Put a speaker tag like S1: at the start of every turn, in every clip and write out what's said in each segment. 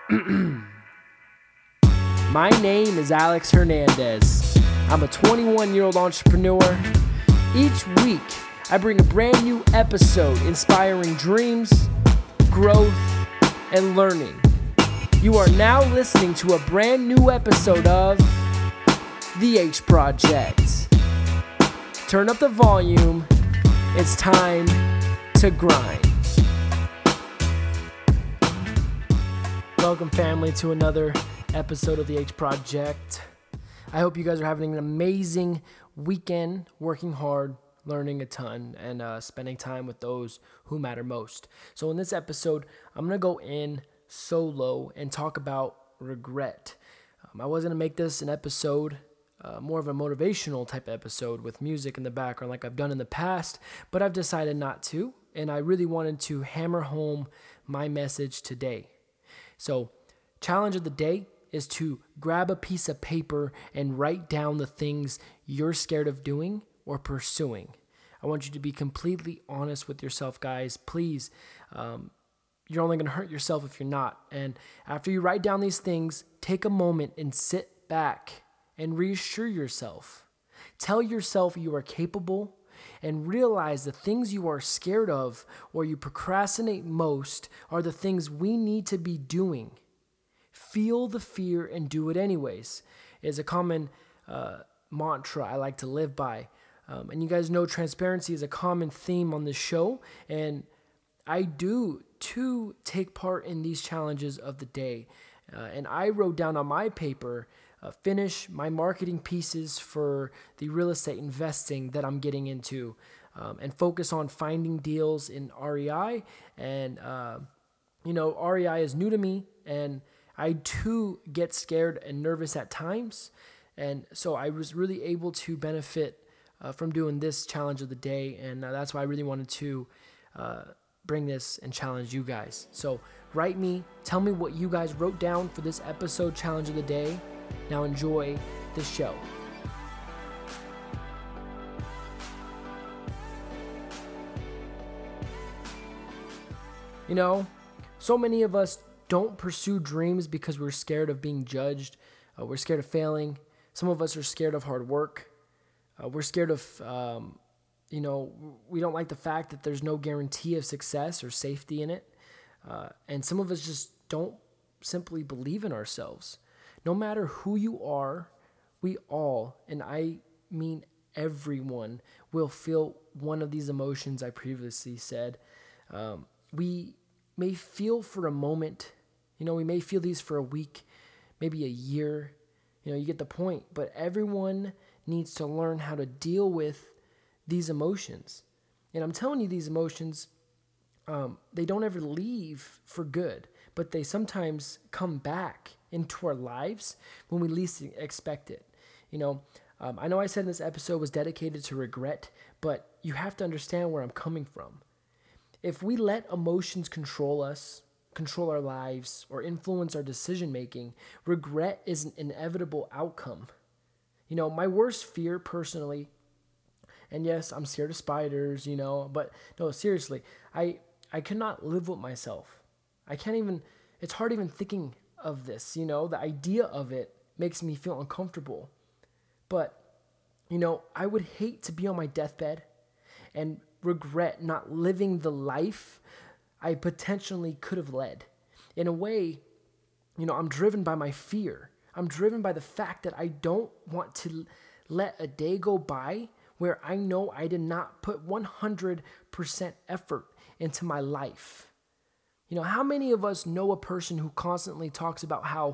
S1: My name is Alex Hernandez. I'm a 21-year-old entrepreneur. Each week, I bring a brand new episode inspiring dreams, growth, and learning. You are now listening to a brand new episode of The H Project. Turn up the volume. It's time to grind. Welcome, family, to another episode of The H Project. I hope you guys are having an amazing weekend, working hard, learning a ton, and spending time with those who matter most. So in this episode, I'm going to go in solo and talk about regret. I was going to make this an episode, more of a motivational type episode with music in the background like I've done in the past, but I've decided not to, and I really wanted to hammer home my message today. So, challenge of the day is to grab a piece of paper and write down the things you're scared of doing or pursuing. I want you to be completely honest with yourself, guys. Please, you're only going to hurt yourself if you're not. And after you write down these things, take a moment and sit back and reassure yourself. Tell yourself you are capable and realize the things you are scared of or you procrastinate most are the things we need to be doing. Feel the fear and do it anyways is a common mantra I like to live by. And you guys know transparency is a common theme on this show. And I do too take part in these challenges of the day. And I wrote down on my paper, finish my marketing pieces for the real estate investing that I'm getting into, and focus on finding deals in REI. And, REI is new to me, and I too get scared and nervous at times. And so I was really able to benefit from doing this challenge of the day. And that's why I really wanted to bring this and challenge you guys. So write me, tell me what you guys wrote down for this episode challenge of the day. Now enjoy the show. So many of us don't pursue dreams because we're scared of being judged. We're scared of failing. Some of us are scared of hard work. We're scared of, we don't like the fact that there's no guarantee of success or safety in it. And some of us just don't simply believe in ourselves. No matter who you are, we all, and I mean everyone, will feel one of these emotions I previously said. We may feel for a moment, we may feel these for a week, maybe a year, you get the point. But everyone needs to learn how to deal with these emotions. And I'm telling you, these emotions, they don't ever leave for good, but they sometimes come back into our lives when we least expect it. I know I said this episode was dedicated to regret, but you have to understand where I'm coming from. If we let emotions control us, control our lives, or influence our decision making, regret is an inevitable outcome. My worst fear personally, and yes, I'm scared of spiders, but no, seriously, I could not live with myself. It's hard even thinking of this, the idea of it makes me feel uncomfortable. But, I would hate to be on my deathbed and regret not living the life I potentially could have led. In a way, I'm driven by my fear. I'm driven by the fact that I don't want to let a day go by where I know I did not put 100% effort into my life. How many of us know a person who constantly talks about how,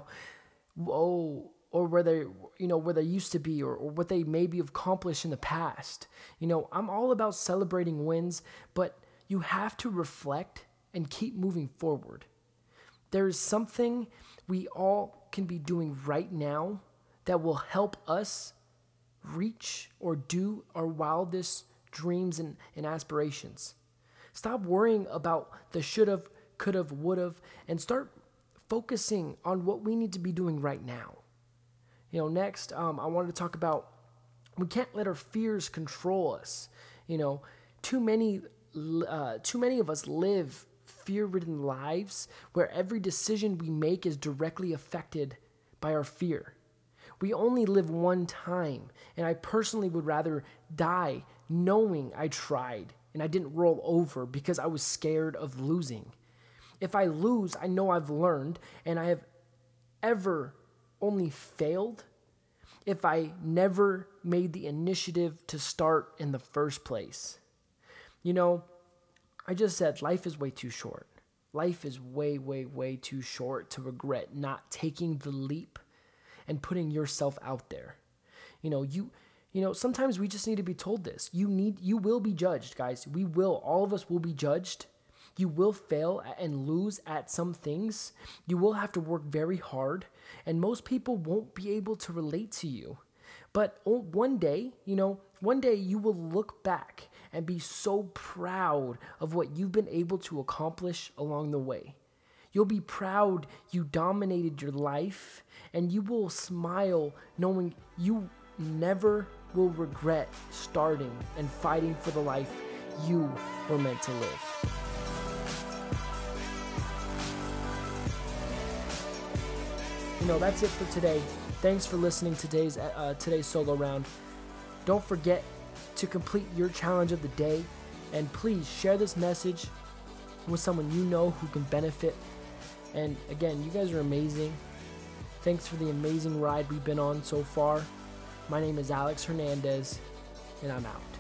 S1: or where they used to be, or what they maybe have accomplished in the past? I'm all about celebrating wins, but you have to reflect and keep moving forward. There's something we all can be doing right now that will help us reach or do our wildest dreams and aspirations. Stop worrying about the should've, could've, would've, and start focusing on what we need to be doing right now. Next, I wanted to talk about we can't let our fears control us. Too many of us live fear-ridden lives where every decision we make is directly affected by our fear. We only live one time, and I personally would rather die knowing I tried and I didn't roll over because I was scared of losing. If I lose, I know I've learned, and I have ever only failed if I never made the initiative to start in the first place. You know, I just said life is way too short. Life is way, way, way too short to regret not taking the leap and putting yourself out there. Sometimes we just need to be told this. You will be judged, guys. All of us will be judged. You will fail and lose at some things. You will have to work very hard, and most people won't be able to relate to you. But one day you will look back and be so proud of what you've been able to accomplish along the way. You'll be proud you dominated your life, and you will smile knowing you never will regret starting and fighting for the life you were meant to live. That's it for today. Thanks for listening to today's solo round. Don't forget to complete your challenge of the day, and please share this message with someone you know who can benefit. And again, you guys are amazing. Thanks for the amazing ride we've been on so far. My name is Alex Hernandez, and I'm out.